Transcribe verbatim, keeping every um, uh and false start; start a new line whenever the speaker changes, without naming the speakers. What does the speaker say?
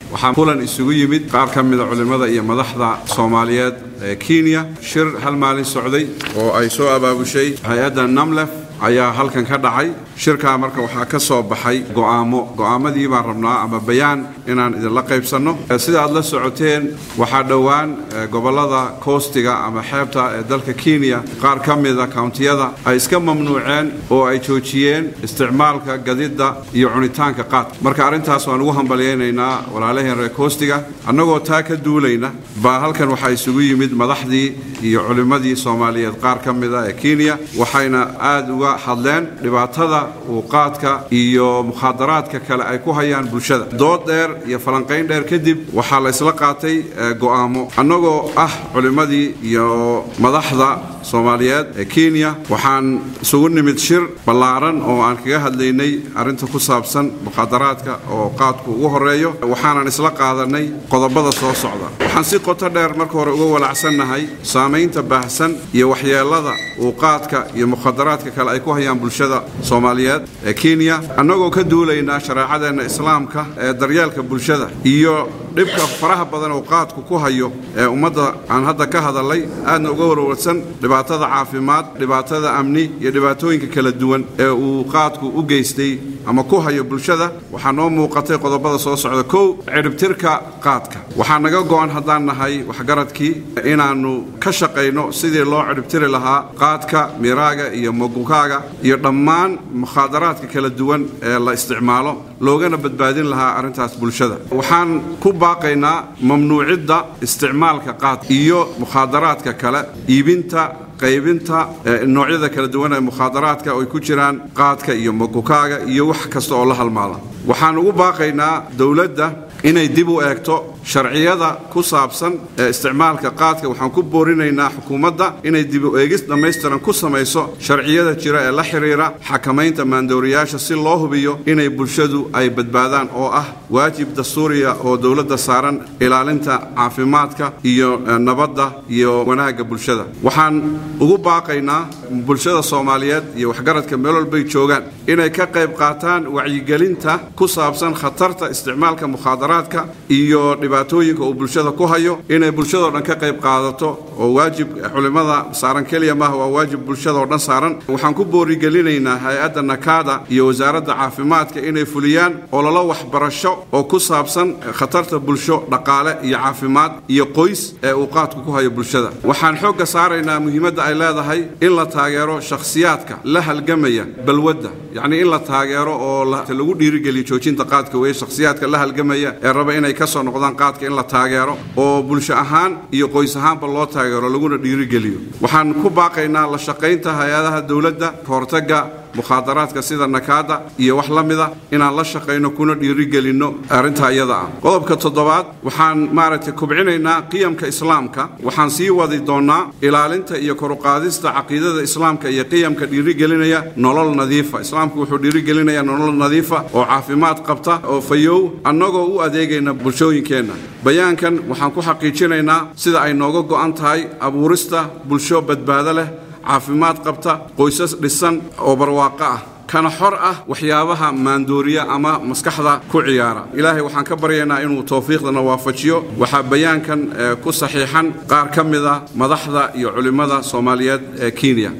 waxaan kulan isugu yimid qaar ka mid ah culimada iyo madaxda Soomaaliyeed ee Kenya shir hal maalin socday oo ay soo abaabushay hay'adda NAMLEF ayaa halkan ka dhacay shirka marka waxa ka soo baxay go'aamo go'aamadii baan rabnaa ama bayaan inaan idin la qaybsano sida aad la socoteen waxa dhawaan gobolada koostiga ama xeebta ee dalka Kenya qaar ka mid ah countiyada ay iska mamnuuceen oo ay joojiyeen isticmaalka gadida iyo cunitaanka qaad marka arintaas waan ugu hambalyeeynaa walaalaheen reer koostiga annagoo taa ka duulayna baa halkan waxa isugu yimid madaxdii iyo culimadii Soomaaliyeed qaar ka mid ah ee Kenya waxayna aad uga hadleen dhibaatada uu qaadka iyo mukhadaraadka kale ay ku hayaan bulshada dood dheer iyo falanqeyn dheer kadib waxa la isla qaatay go'aamo annagoo ah culimadii iyo madaxda Soomaaliyeed ee Kenya waxaan isugu nimid shir ballaaran oo aan kaga hadlaynay arinta ku saabsan mukhadaraadka oo qaadku ugu horeeyo waxaan isla qaadanay qodobada soo socda waxaan si qoto dheer marka hore uga walaacsanahay saameynta baahsan iyo waxyeelada uu qaadka iyo mukhadaraadka kale ay ku hayaan bulshada Soomaaliyeed ee Kenya annagoo ka duulayna shariicadeena islaamka ee daryeelka bulshada iyo dhibka faraha badan oo qaadku ku hayo ee ummadda aan hadda ka hadalay aadna uga warwarsan dhibaatada caafimaad dhibaatada amni iyo dhibaatooyinka kala duwan ee uu qaadku u geystay ama ku hayo bulshada waxa noo muuqatay qodobada soo socda kow ciribtirka qaadka waxa naga go'an hadaan nahay wax garadkii inaanu ka shaqeyno sidii loo ciribtiri lahaa qaadka miraaga iyo mogukaaga iyo dhammaan mukhadaraadka kala duwan ee la isticmaalo loogana badbaadin lahaa arintaas bulshada waxaan ku baaqaynaa mamnuucidda isticmaalka qaad iyo mukhadaraadka kale iibinta qaybinta noocyada kala duwan ee mukhadaraadka oo ay ku jiraan qaadka iyo mogukaaga iyo wax kasta oo la halmaala waxaan ugu baaqaynaa dawladda inay dib u eegto sharciyada ku saabsan isticmaalka qaadka waxaan ku boorinaynaa xukuumadda inay dib u eegis dhameystiran ku samayso sharciyada jira ee la xiriira xakamaynta maandooriyaasha si loo hubiyo inay bulshadu ay badbaadaan oo ah waajib dastuuriya oo dawladda saaran ilaalinta caafimaadka iyo nabadda iyo wanaagga bulshada waxaan ugu baaqaynaa bulshada Soomaaliyeed iyo waxgaradka meel walba ay joogaan inay ka qayb qaataan wacyigelinta ku saabsan khatarta isticmaalka mukhadaraadka iyo dhibaatooyinka uu bulshada ku hayo inay bulshada dhan ka qayb qaadato oo waajib culimada saaran kaliya ma waa waajib bulshada dhan saaran waxaan ku boorigelinaynaa hay'adda NACADA iyo wasaaradda caafimaadka inay fuliyaan ololo waxbarasho oo ku saabsan khatarta bulsho dhaqaale iyo caafimaad iyo qoys ee uu qaadku ku hayo bulshada waxaan xoogga saaraynaa muhiimadda ay leedahay in la taageero shakhsiyaadka la halgamaya balwadda yani in la taageero oo lagu dhiirigeliyo joojinta qaadka way shakhsiyaadka la halgamaya ee raba inay ka soo noqdaan qaadka in la taageero oo bulsho ahaan iyo qoys ahaanba loo taageero laguna dhiirigeliyo waxaan ku baaqaynaa la shaqaynta hay'adaha dawladda hortaga mukhadaraadka sida NACADA iyo wax la mid ah inaan la shaqeyno kuna dhiirigelino arinta iyada ah qodobka toddobaad waxaan maaragtay kubcinaynaa qiyamka islaamka waxaan sii wadi doonaa ilaalinta iyo kor u qaadista aqoonta islaamka iyo qiyamka dhiirigelinaya nolol nadiif ah islaamku wuxuu dhiirigelinayaa nolol nadiif ah oo caafimaad qabta oo fayow annagoo u adeegayna bulshooyinkeena bayaankan waxaan ku xaqiijinaynaa sida ay nooga go'an tahay abuurista bulsho badbaado leh caafimaad qabta qoysas dhisan oo barwaaqo ah kana xor ah waxyaabaha maandooriya ama maskaxda ku ciyaara ilaahay waxaan ka baryaynaa inuu tawfiiqdana waafajiyo waxa bayaankan ku saxiixan qaar ka mid ah madaxda iyo culimada Soomaaliyeed ee Kenya